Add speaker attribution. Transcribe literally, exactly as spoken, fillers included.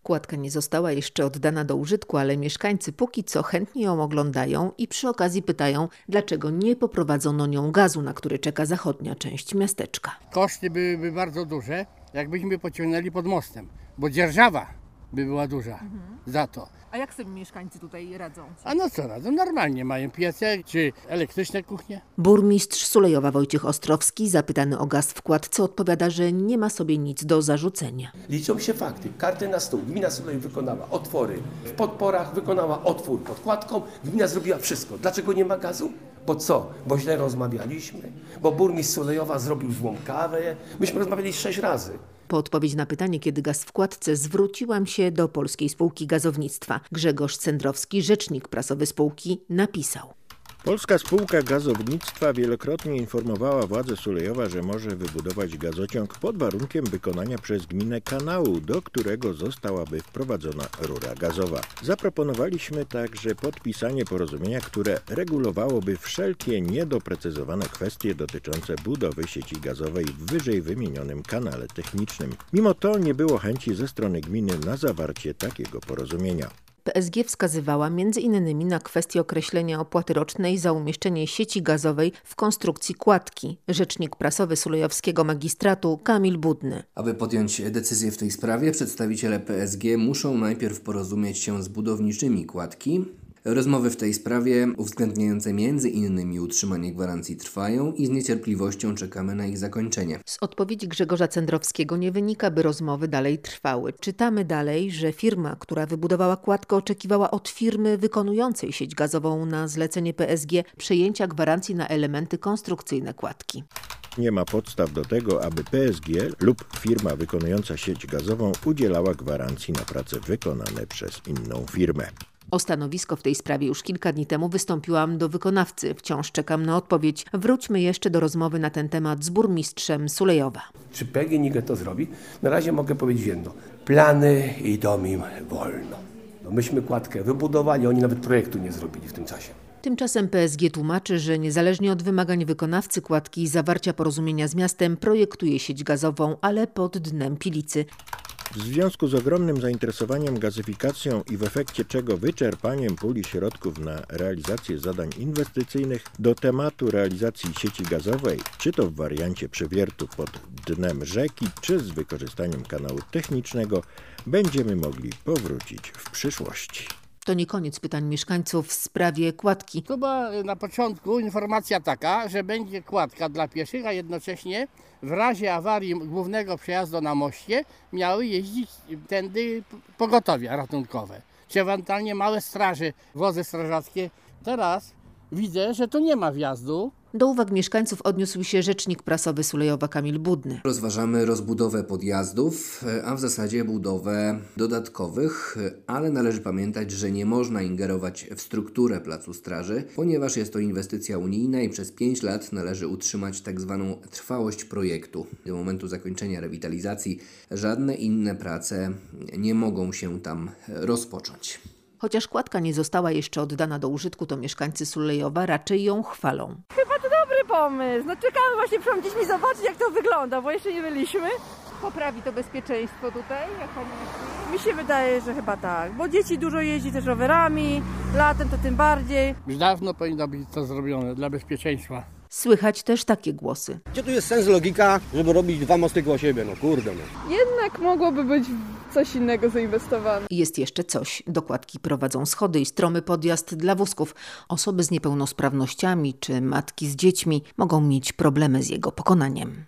Speaker 1: Kładka nie została jeszcze oddana do użytku, ale mieszkańcy póki co chętnie ją oglądają i przy okazji pytają, dlaczego nie poprowadzono nią gazu, na który czeka zachodnia część miasteczka.
Speaker 2: Koszty byłyby bardzo duże, jakbyśmy pociągnęli pod mostem, bo dzierżawa by była duża mhm. za to.
Speaker 1: A jak sobie mieszkańcy tutaj radzą?
Speaker 2: A no co radzą? Normalnie mają piece czy elektryczne kuchnie.
Speaker 1: Burmistrz Sulejowa Wojciech Ostrowski, zapytany o gaz w Kładce, odpowiada, że nie ma sobie nic do zarzucenia.
Speaker 3: Liczą się fakty. Karty na stół. Gmina Sulejów wykonała otwory w podporach, wykonała otwór pod Kładką. Gmina zrobiła wszystko. Dlaczego nie ma gazu? Bo co? Bo źle rozmawialiśmy? Bo burmistrz Sulejowa zrobił złą kawę? Myśmy rozmawiali sześć razy.
Speaker 1: Po odpowiedzi na pytanie, kiedy gaz w Kładce, zwróciłam się do Polskiej Spółki Gazownictwa. Grzegorz Cendrowski, rzecznik prasowy spółki, napisał.
Speaker 4: Polska Spółka Gazownictwa wielokrotnie informowała władze Sulejowa, że może wybudować gazociąg pod warunkiem wykonania przez gminę kanału, do którego zostałaby wprowadzona rura gazowa. Zaproponowaliśmy także podpisanie porozumienia, które regulowałoby wszelkie niedoprecyzowane kwestie dotyczące budowy sieci gazowej w wyżej wymienionym kanale technicznym. Mimo to nie było chęci ze strony gminy na zawarcie takiego porozumienia.
Speaker 1: P S G wskazywała między innymi na kwestię określenia opłaty rocznej za umieszczenie sieci gazowej w konstrukcji kładki. Rzecznik prasowy sulejowskiego magistratu Kamil Budny.
Speaker 5: Aby podjąć decyzję w tej sprawie, przedstawiciele P S G muszą najpierw porozumieć się z budowniczymi kładki. Rozmowy w tej sprawie, uwzględniające między innymi utrzymanie gwarancji, trwają i z niecierpliwością czekamy na ich zakończenie.
Speaker 1: Z odpowiedzi Grzegorza Cendrowskiego nie wynika, by rozmowy dalej trwały. Czytamy dalej, że firma, która wybudowała kładkę, oczekiwała od firmy wykonującej sieć gazową na zlecenie P S G przejęcia gwarancji na elementy konstrukcyjne kładki.
Speaker 4: Nie ma podstaw do tego, aby P S G lub firma wykonująca sieć gazową udzielała gwarancji na prace wykonane przez inną firmę.
Speaker 1: O stanowisko w tej sprawie już kilka dni temu wystąpiłam do wykonawcy. Wciąż czekam na odpowiedź. Wróćmy jeszcze do rozmowy na ten temat z burmistrzem Sulejowa.
Speaker 3: Czy P G N I G to zrobi? Na razie mogę powiedzieć jedno. Plany idą im wolno. No myśmy kładkę wybudowali, oni nawet projektu nie zrobili w tym czasie.
Speaker 1: Tymczasem P S G tłumaczy, że niezależnie od wymagań wykonawcy kładki i zawarcia porozumienia z miastem projektuje sieć gazową, ale pod dnem Pilicy.
Speaker 4: W związku z ogromnym zainteresowaniem gazyfikacją i w efekcie czego wyczerpaniem puli środków na realizację zadań inwestycyjnych do tematu realizacji sieci gazowej, czy to w wariancie przewiertu pod dnem rzeki, czy z wykorzystaniem kanału technicznego, będziemy mogli powrócić w przyszłości.
Speaker 1: To nie koniec pytań mieszkańców w sprawie kładki.
Speaker 2: To była na początku informacja taka, że będzie kładka dla pieszych, a jednocześnie w razie awarii głównego przejazdu na moście miały jeździć tędy pogotowia ratunkowe, czy ewentualnie małe straży, wozy strażackie. Teraz widzę, że tu nie ma wjazdu.
Speaker 1: Do uwag mieszkańców odniósł się rzecznik prasowy Sulejowa Kamil Budny.
Speaker 5: Rozważamy rozbudowę podjazdów, a w zasadzie budowę dodatkowych, ale należy pamiętać, że nie można ingerować w strukturę placu straży, ponieważ jest to inwestycja unijna i przez pięć lat należy utrzymać tak zwaną trwałość projektu. Do momentu zakończenia rewitalizacji żadne inne prace nie mogą się tam rozpocząć.
Speaker 1: Chociaż kładka nie została jeszcze oddana do użytku, to mieszkańcy Sulejowa raczej ją chwalą.
Speaker 6: Chyba to dobry pomysł. No czekamy właśnie, przyjść dziećmi zobaczyć, jak to wygląda, bo jeszcze nie byliśmy. Poprawi to bezpieczeństwo tutaj, jak pani myśli? Mi się wydaje, że chyba tak, bo dzieci dużo jeździ też rowerami, latem to tym bardziej.
Speaker 2: Już dawno powinno być to zrobione dla bezpieczeństwa.
Speaker 1: Słychać też takie głosy.
Speaker 7: Gdzie tu jest sens, logika, żeby robić dwa mosty koło siebie? No kurde. No.
Speaker 8: Jednak mogłoby być coś innego zainwestowane.
Speaker 1: Jest jeszcze coś. Do kładki prowadzą schody i stromy podjazd dla wózków. Osoby z niepełnosprawnościami czy matki z dziećmi mogą mieć problemy z jego pokonaniem.